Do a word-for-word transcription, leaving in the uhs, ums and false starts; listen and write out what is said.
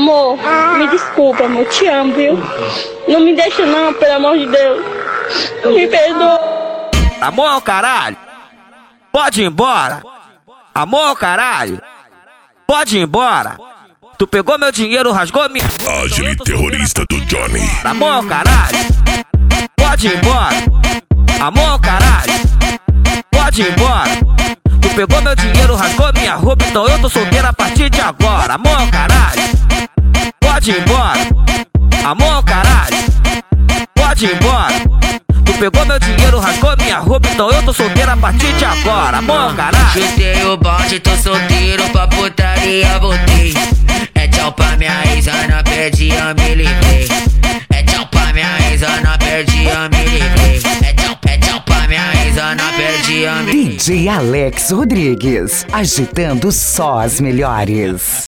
Amor, me desculpa, amor. Te amo, viu? Não me deixa não, pelo amor de Deus. Me perdoa. Amor, caralho. Pode ir embora. Amor, caralho. Pode ir embora. Tu pegou meu dinheiro, rasgou minha... Agile terrorista do Johnny. Amor, caralho. Pode ir embora. Amor, caralho. Pode ir embora. Tu pegou meu dinheiro, rasgou minha roupa, então eu tô solteira a partir de agora. Amor, caralho. Pode ir embora. Amor, caralho. Pode ir embora. Tu pegou meu dinheiro, rasgou minha roupa, então eu tô solteira a partir de agora. Amor, caralho. Chutei o balde, tô solteiro, pra putaria voltei. É tchau pra minha ex, Ana perdi, eu me livrei. É tchau pra minha ex, Ana perdi, eu me livrei. É tchau, é tchau pra minha ex, Ana perdi, eu me livrei. D J Alex Rodrigues, agitando só as melhores.